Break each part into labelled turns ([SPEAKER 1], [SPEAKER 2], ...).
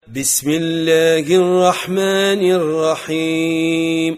[SPEAKER 1] بسم الله الرحمن الرحيم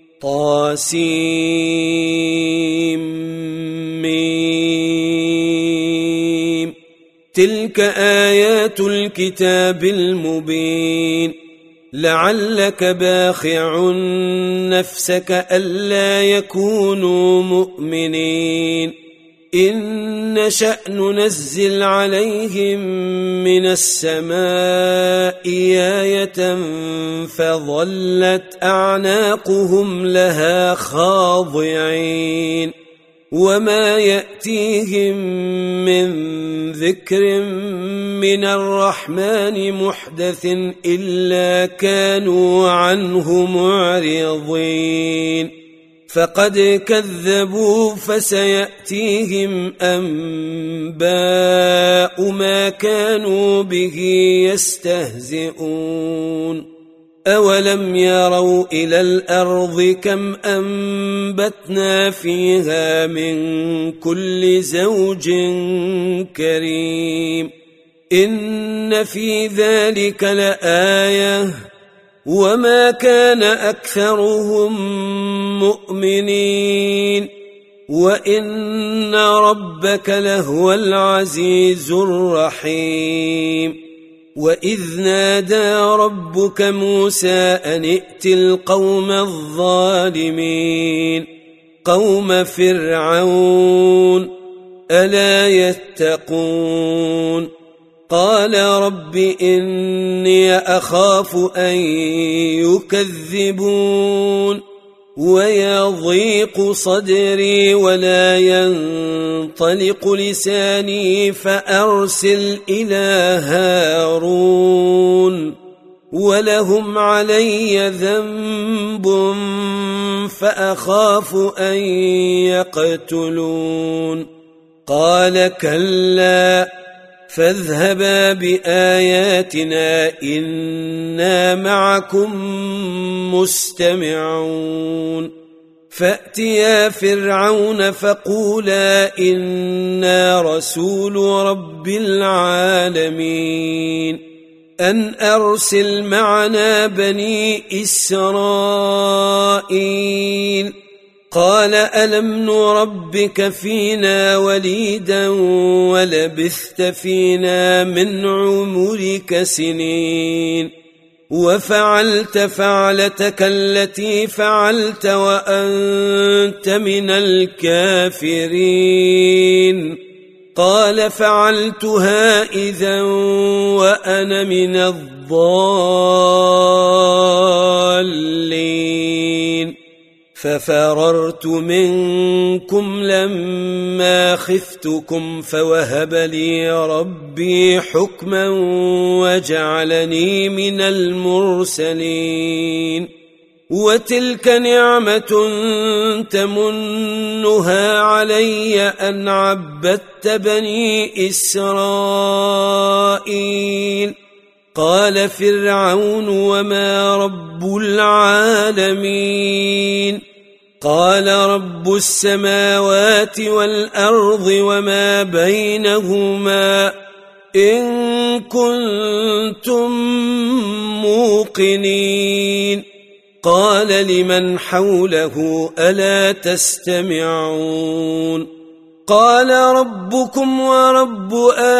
[SPEAKER 1] طاسيم تلك آيات الكتاب المبين لعلك باخع نفسك ألا يكونوا مؤمنين إن نشأ ننزل عليهم من السماء آية فظلت أعناقهم لها خاضعين وما يأتيهم من ذكر من الرحمن محدث إلا كانوا عنه معرضين فقد كذبوا فسيأتيهم أنباء ما كانوا به يستهزئون أولم يروا إلى الأرض كم أنبتنا فيها من كل زوج كريم إن في ذلك لآية وما كان أكثرهم مؤمنين وإن ربك لهو العزيز الرحيم وإذ نادى ربك موسى أن ائت القوم الظالمين قوم فرعون ألا يتقون قال رب إني أخاف أن يكذبون ويضيق صدري ولا ينطلق لساني فأرسل إلى هارون ولهم علي ذنب فأخاف أن يقتلون قال كلا فاذهبا بآياتنا إنا معكم مستمعون فأتيا فرعون فقولا إنا رسول رب العالمين أن أرسل معنا بني إسرائيل قال ألم نربك فينا وليدا ولبثت فينا من عمرك سنين وفعلت فعلتك التي فعلت وأنت من الكافرين قال فعلتها إذا وأنا من الضالين ففررت منكم لما خفتكم فوهب لي ربي حكما وجعلني من المرسلين وتلك نعمة تمنها علي أن عبدت بني إسرائيل قال فرعون وما رب العالمين قال رب السماوات والأرض وما بينهما إن كنتم موقنين قال لمن حوله ألا تستمعون قال ربكم ورب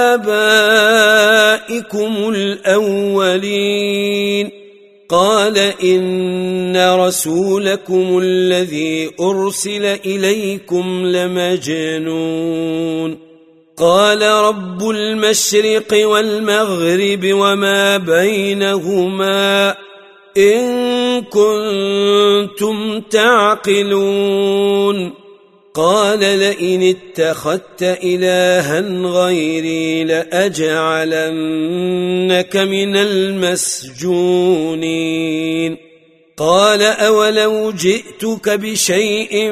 [SPEAKER 1] آبائكم الأولين قال إن رسولكم الذي أرسل إليكم لمجنون قال رب المشرق والمغرب وما بينهما إن كنتم تعقلون قال لئن اتخذت إلها غيري لأجعلنك من المسجونين قال أولو جئتك بشيء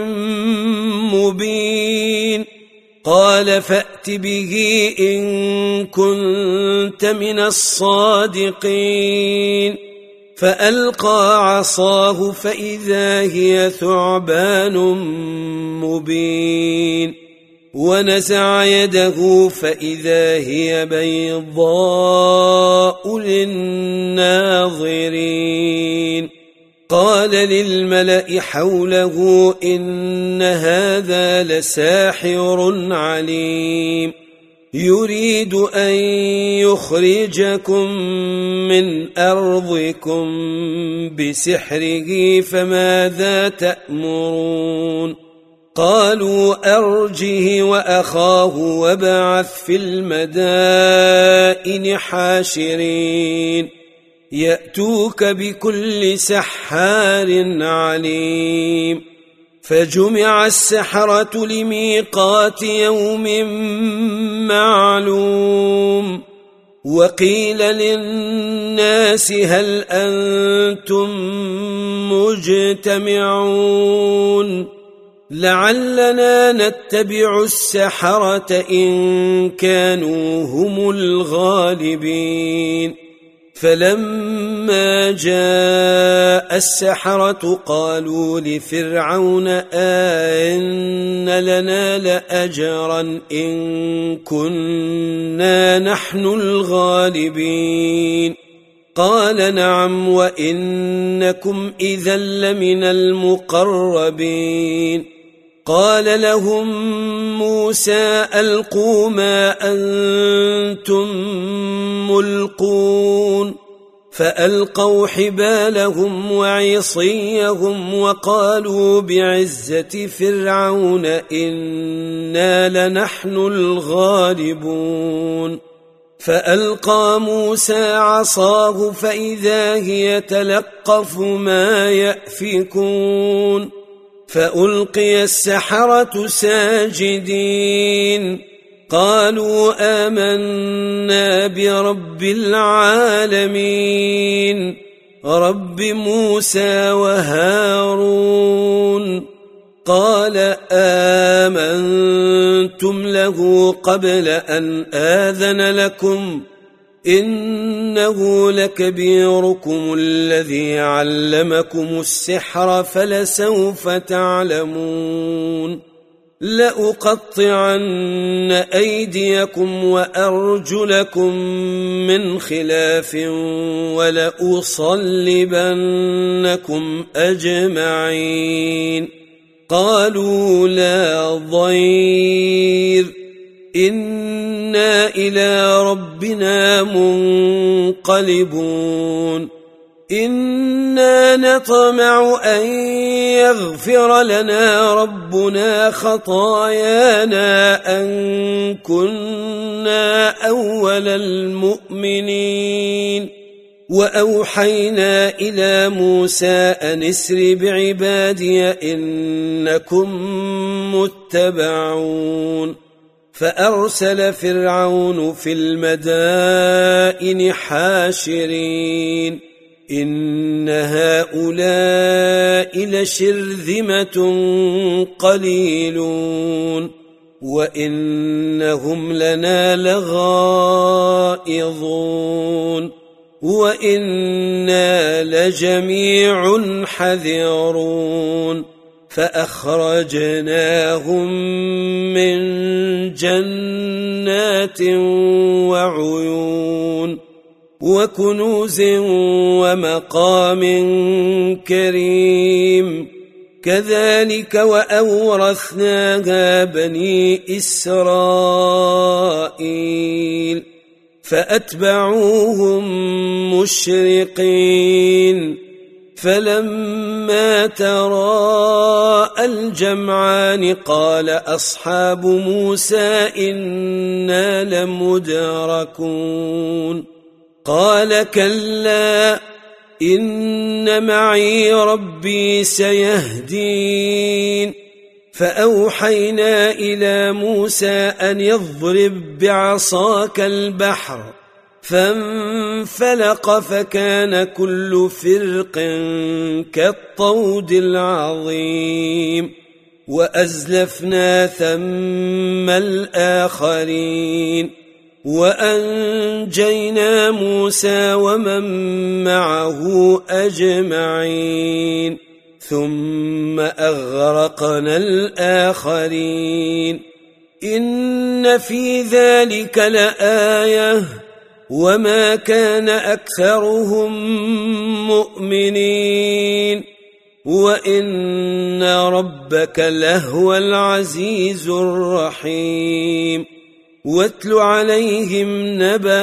[SPEAKER 1] مبين قال فأت به إن كنت من الصادقين فألقى عصاه فإذا هي ثعبان مبين ونزع يده فإذا هي بيضاء للناظرين قال للملأ حوله إن هذا لساحر عليم يريد أن يخرجكم من أرضكم بسحره فماذا تأمرون قالوا أرجه وأخاه وابعث في المدائن حاشرين يأتوك بكل سحار عليم فجمع السحرة لميقات يوم معلوم وقيل للناس هل أنتم مجتمعون لعلنا نتبع السحرة إن كانوا هم الغالبين فلما جاء السحرة قالوا لفرعون أئن لنا لأجرا إن كنا نحن الغالبين قال نعم وإنكم إذا لمن المقربين قال لهم موسى ألقوا ما أنتم ملقون فألقوا حبالهم وعصيهم وقالوا بعزة فرعون إنا لنحن الغالبون فألقى موسى عصاه فإذا هي تلقف ما يأفكون فألقي السحرة ساجدين قالوا آمنا برب العالمين رب موسى وهارون قال آمنتم له قبل أن آذن لكم إنه لكبيركم الذي علمكم السحر فلسوف تعلمون لأقطعن أيديكم وأرجلكم من خلاف ولأصلبنكم أجمعين قالوا لا ضير إنا إلى ربنا منقلبون إنا نطمع أن يغفر لنا ربنا خطايانا أن كنا أول المؤمنين وأوحينا إلى موسى أن اسر بعبادي إنكم متبعون فأرسل فرعون في المدائن حاشرين إن هؤلاء لشرذمة قليلون وإنهم لنا لغائظون وإنا لجميع حذرون فأخرجناهم من جنات وعيون وكنوز ومقام كريم كذلك وأورثناها بني إسرائيل فأتبعوهم مشرقين فلما تراءى الجمعان قال أصحاب موسى إنا لمدركون قال كلا إن معي ربي سيهدين فأوحينا إلى موسى أن يضرب بعصاك البحر فانفلق فكان كل فرق كالطود العظيم وأزلفنا ثم الآخرين وأنجينا موسى ومن معه أجمعين ثم أغرقنا الآخرين إن في ذلك لآية وما كان أكثرهم مؤمنين وإن ربك لهو العزيز الرحيم واتل عليهم نبأ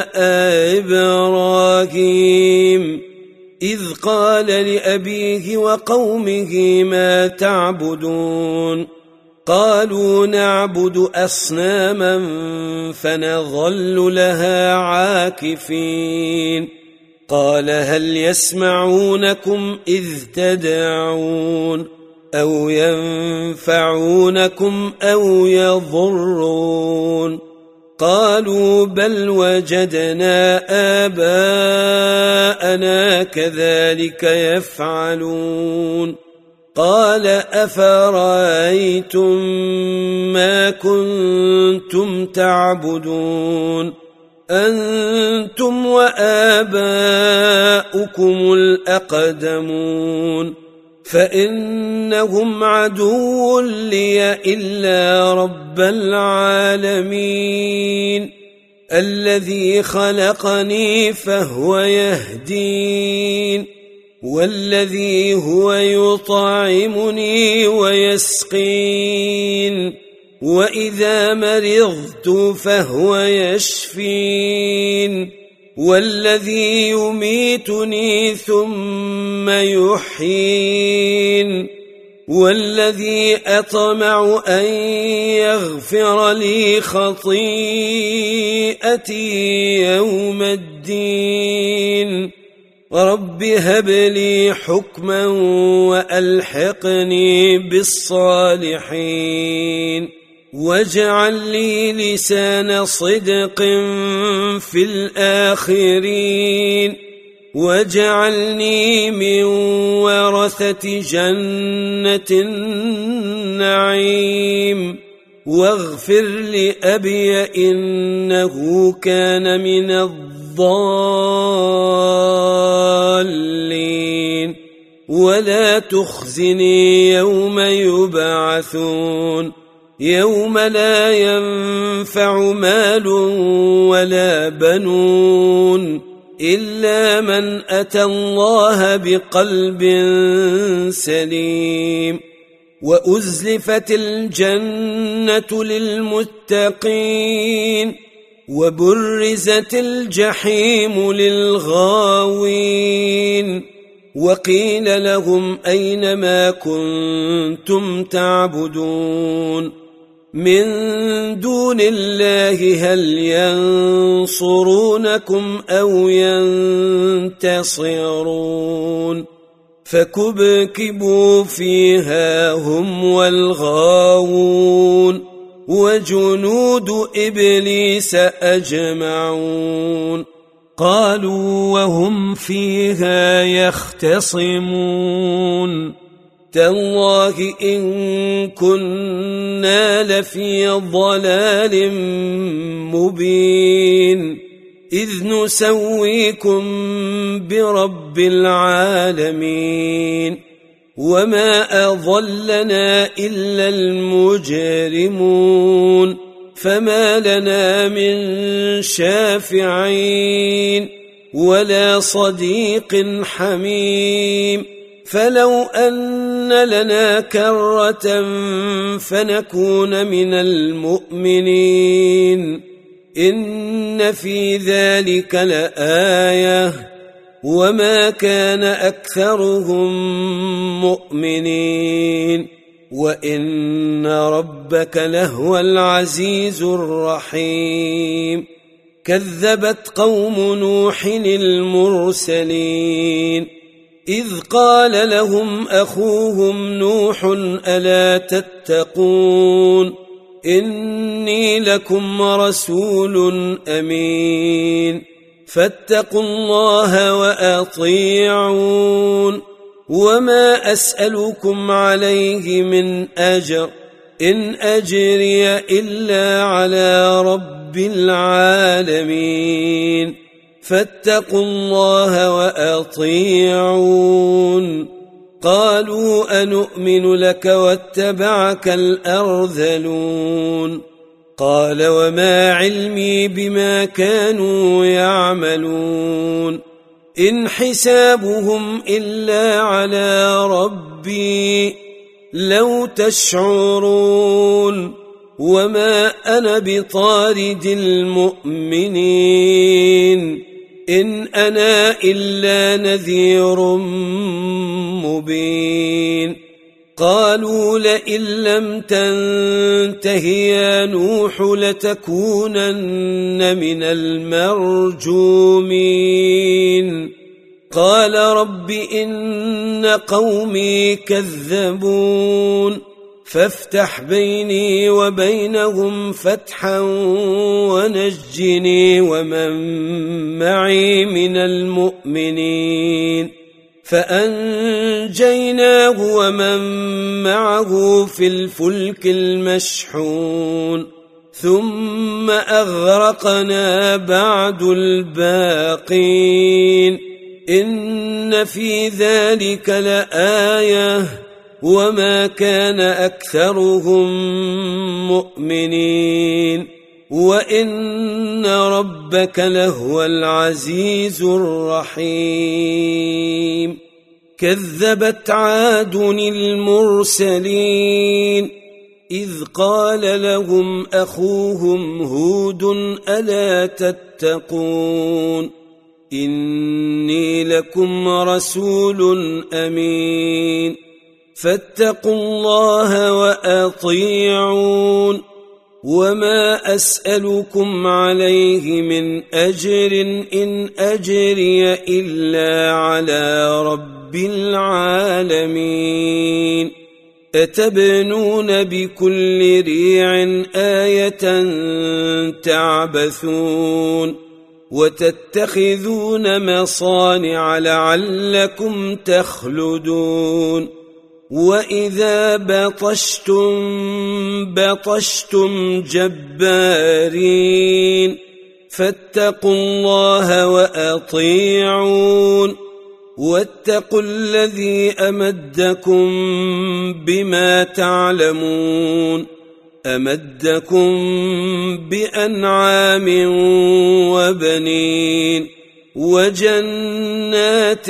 [SPEAKER 1] إبراهيم إذ قال لأبيه وقومه ما تعبدون قالوا نعبد أصناما فنظل لها عاكفين قال هل يسمعونكم إذ تدعون أو ينفعونكم أو يضرون قالوا بل وجدنا آباءنا كذلك يفعلون قال أفرأيتم ما كنتم تعبدون أنتم وآباؤكم الأقدمون فإنهم عدو لي إلا رب العالمين الذي خلقني فهو يهدين والذي هو يطعمني ويسقين وإذا مرضت فهو يشفين والذي يميتني ثم يحيين والذي أطمع أن يغفر لي خطيئتي يوم الدين رب هب لي حكما وألحقني بالصالحين واجعل لي لسان صدق في الآخرين واجعلني من ورثة جنة النعيم واغفر لأبي إنه كان من الضالين ولا تخزني يوم يبعثون يوم لا ينفع مال ولا بنون إلا من أتى الله بقلب سليم وأزلفت الجنة للمتقين وبرزت الجحيم للغاوين وقيل لهم أين ما كنتم تعبدون من دون الله هل ينصرونكم أو ينتصرون فكبكبوا فيها هم والغاوون وجنود إبليس أجمعون قالوا وهم فيها يختصمون تالله إن كنا لفي ضلال مبين إذ نسويكم برب العالمين وما أضلنا إلا المجرمون فما لنا من شافعين ولا صديق حميم فلو أن لنا كرة فنكون من المؤمنين إن في ذلك لآية وما كان أكثرهم مؤمنين وإن ربك لهو العزيز الرحيم كذبت قوم نوح المرسلين إذ قال لهم أخوهم نوح ألا تتقون إني لكم رسول أمين فاتقوا الله وأطيعون وما أسألكم عليه من أجر إن أجري إلا على رب العالمين فاتقوا الله وأطيعون قالوا أنؤمن لك واتبعك الأرذلون قال وما علمي بما كانوا يعملون إن حسابهم إلا على ربي لو تشعرون وما أنا بطارد المؤمنين إن أنا إلا نذير مبين قالوا لئن لم تنته يا نوح لتكونن من المرجومين قال رب إن قومي كذبون فافتح بيني وبينهم فتحا ونجني ومن معي من المؤمنين فأنجيناه ومن معه في الفلك المشحون ثم أغرقنا بعد الباقين إن في ذلك لآية وما كان أكثرهم مؤمنين وإن ربك لهو العزيز الرحيم كذبت عاد المرسلين إذ قال لهم أخوهم هود ألا تتقون إني لكم رسول أمين فاتقوا الله وأطيعون وما أسألكم عليه من أجر إن أجري إلا على رب العالمين أتبنون بكل ريع آية تعبثون وتتخذون مصانع لعلكم تخلدون وإذا بطشتم جبارين فاتقوا الله وأطيعون واتقوا الذي أمدكم بما تعلمون أمدكم بأنعام وبنين وجنات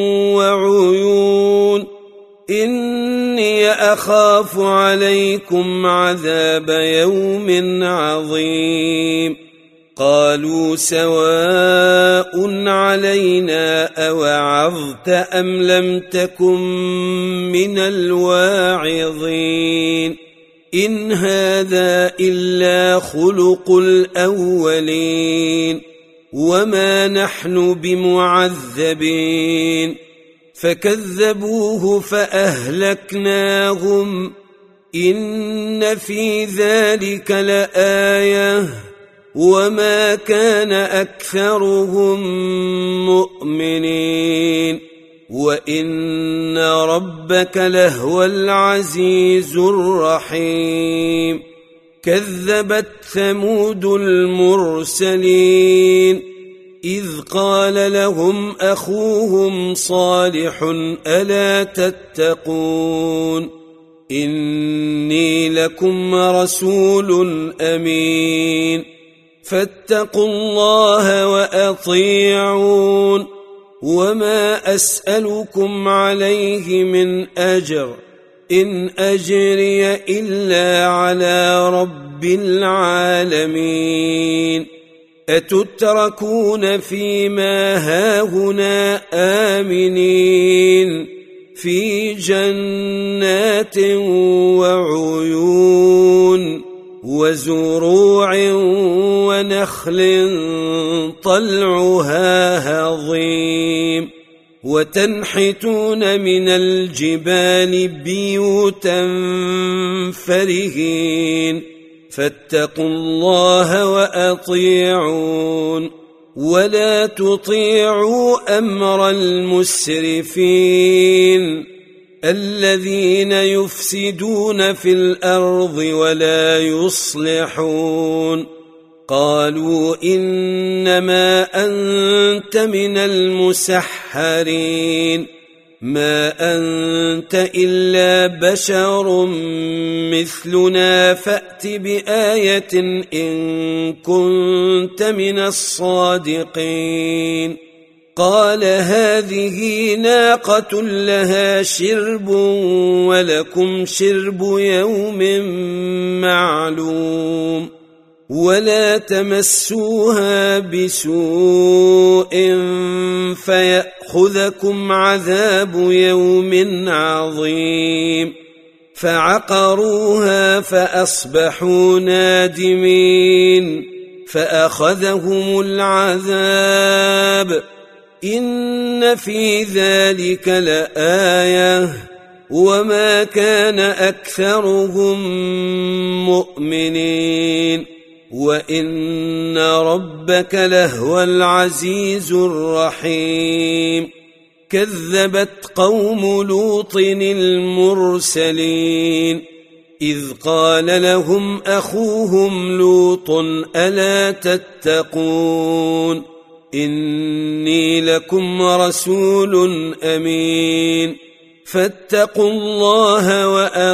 [SPEAKER 1] وعيون إني أخاف عليكم عذاب يوم عظيم قالوا سواء علينا أوعظت أم لم تكن من الواعظين إن هذا إلا خلق الأولين وما نحن بمعذبين فكذبوه فأهلكناهم إن في ذلك لآية وما كان أكثرهم مؤمنين وإن ربك لهو العزيز الرحيم كذبت ثمود المرسلين إذ قال لهم أخوهم صالح ألا تتقون إني لكم رسول أمين فاتقوا الله وأطيعون وما أسألكم عليه من أجر إن أجري إلا على رب العالمين أتتركون فيما هاهنا آمنين في جنات وعيون وزروع ونخل طلعها هضيم وتنحتون من الجبال بيوتا فرهين فاتقوا الله وأطيعون ولا تطيعوا أمر المسرفين الذين يفسدون في الأرض ولا يصلحون قالوا إنما أنت من المسحرين ما أنت إلا بشر مثلنا فأت بآية إن كنت من الصادقين قال هذه ناقة لها شرب ولكم شرب يوم معلوم ولا تمسوها بسوء فيأخذكم عذاب يوم عظيم فعقروها فأصبحوا نادمين فأخذهم العذاب إن في ذلك لآية وما كان أكثرهم مؤمنين وإن ربك لهو العزيز الرحيم كذبت قوم لوط المرسلين إذ قال لهم أخوهم لوط ألا تتقون إني لكم رسول أمين فاتقوا الله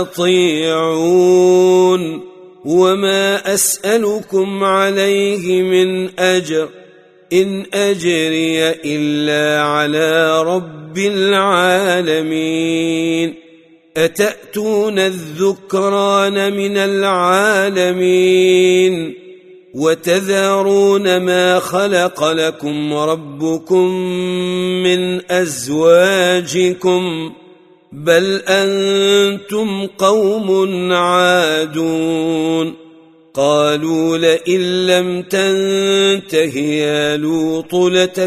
[SPEAKER 1] وأطيعون وما أسألكم عليه من أجر إن أجري إلا على رب العالمين أتأتون الذكران من العالمين وتذرون ما خلق لكم ربكم من أزواجكم بل أنتم قوم عادون قالوا لئن لم تنته يا لوط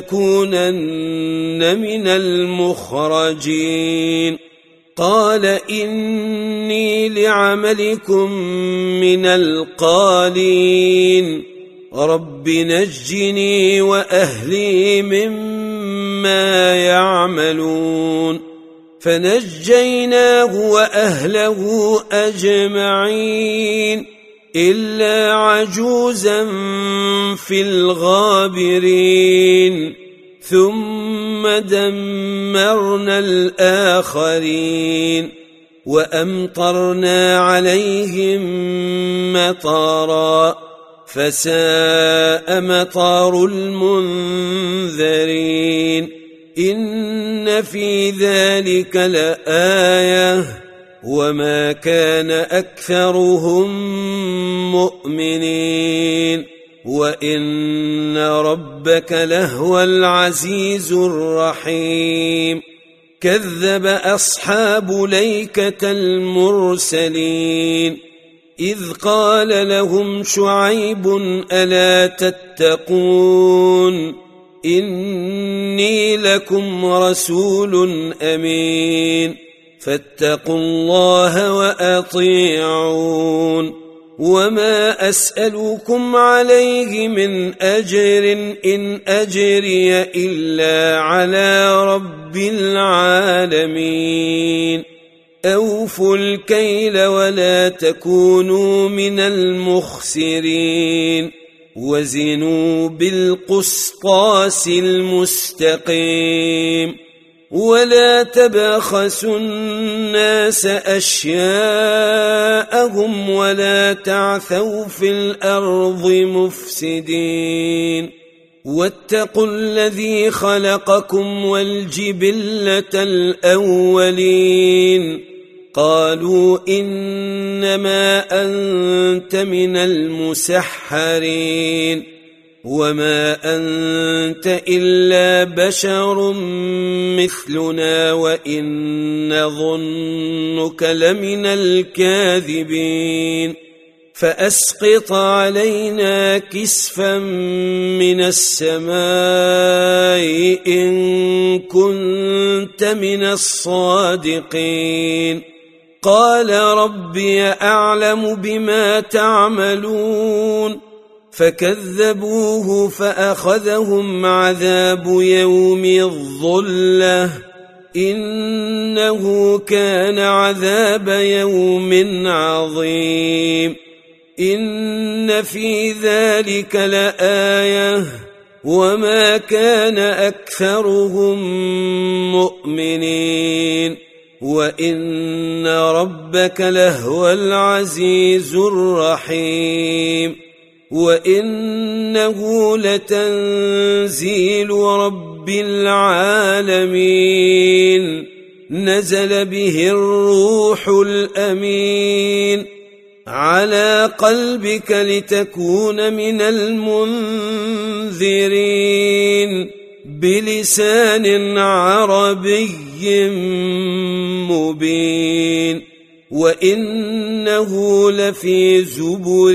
[SPEAKER 1] لتكونن من المخرجين قال إني لعملكم من القالين رب نجني وأهلي مما يعملون فنجيناه وأهله أجمعين إلا عجوزا في الغابرين ثم دمرنا الآخرين وأمطرنا عليهم مطرا فساء مطر المنذرين إن في ذلك لآية وما كان أكثرهم مؤمنين وإن ربك لهو العزيز الرحيم كذب أصحاب ليكة المرسلين إذ قال لهم شعيب ألا تتقون إني لكم رسول أمين فاتقوا الله وأطيعون وما أسألكم عليه من أجر إن أجري إلا على رب العالمين أوفوا الكيل ولا تكونوا من المخسرين وزنوا بالقسطاس المستقيم ولا تبخسوا الناس أشياءهم ولا تعثوا في الأرض مفسدين واتقوا الذي خلقكم والجبلة الأولين قالوا إنما أنت من المسحرين وما أنت إلا بشر مثلنا وإن نظنك لمن الكاذبين فأسقط علينا كسفا من السماء إن كنت من الصادقين قال ربي أعلم بما تعملون فكذبوه فأخذهم عذاب يوم الظلة إنه كان عذاب يوم عظيم إن في ذلك لآية وما كان أكثرهم مؤمنين وإن ربك لهو العزيز الرحيم وإنه لتنزيل رب العالمين نزل به الروح الأمين على قلبك لتكون من المنذرين بلسان عربي مبين وإنه لفي زبر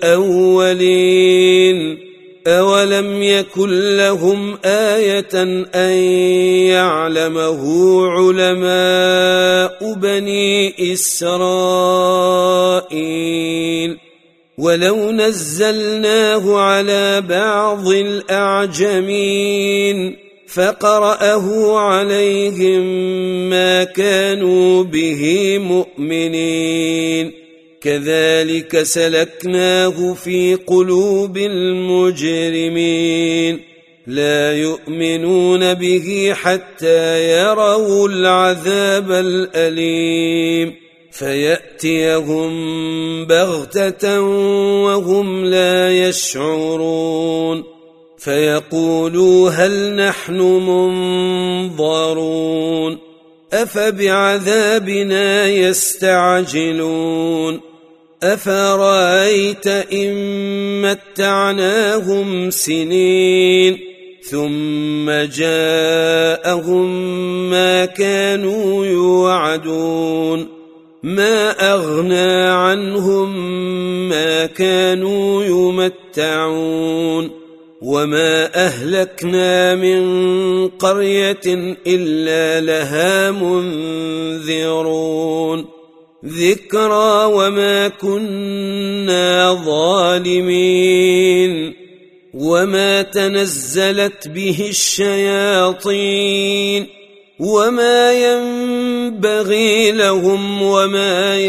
[SPEAKER 1] الأولين أولم يكن لهم آية أن يعلمه علماء بني إسرائيل ولو نزلناه على بعض الأعجمين فقرأه عليهم ما كانوا به مؤمنين كذلك سلكناه في قلوب المجرمين لا يؤمنون به حتى يروا العذاب الأليم فيأتيهم بغتة وهم لا يشعرون فيقولوا هل نحن منظرون أفبعذابنا يستعجلون أفرأيت إن متعناهم سنين ثم جاءهم ما كانوا يوعدون ما أغنى عنهم ما كانوا يمتعون وما أهلكنا من قرية إلا لها منذرون ذكرى وما كنا ظالمين وما تنزلت به الشياطين وما ينبغي لهم وما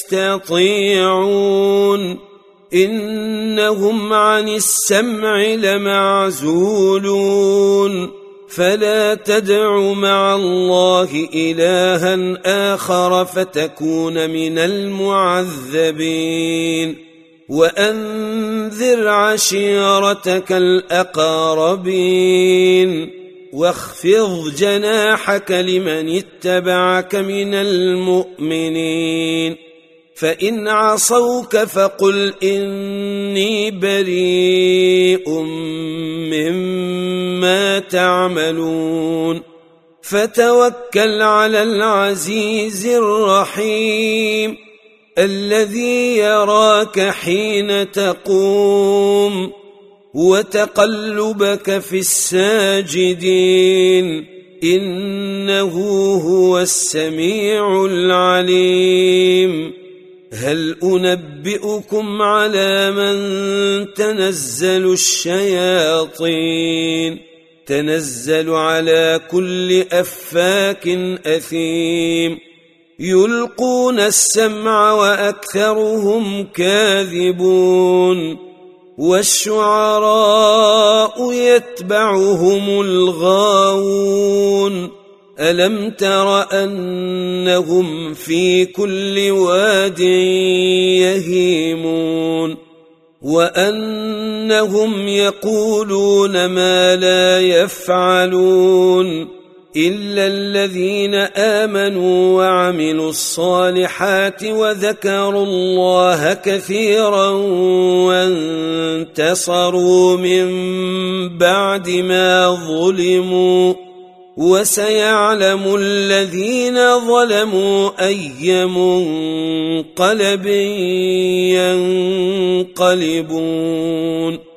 [SPEAKER 1] يستطيعون إنهم عن السمع لمعزولون فلا تدع مع الله إلها آخر فتكون من المعذبين وأنذر عشيرتك الأقربين واخفض جناحك لمن اتبعك من المؤمنين فإن عصوك فقل إني بريء مما تعملون فتوكل على العزيز الرحيم الذي يراك حين تقوم وتقلبك في الساجدين إنه هو السميع العليم هل أنبئكم على من تنزل الشياطين تنزل على كل أفاك أثيم يلقون السمع وأكثرهم كاذبون والشعراء يتبعهم الغاوون ألم تر أنهم في كل واد يهيمون وأنهم يقولون ما لا يفعلون إلا الذين آمنوا وعملوا الصالحات وذكروا الله كثيرا وانتصروا من بعد ما ظلموا وسيعلم الذين ظلموا أي منقلب ينقلبون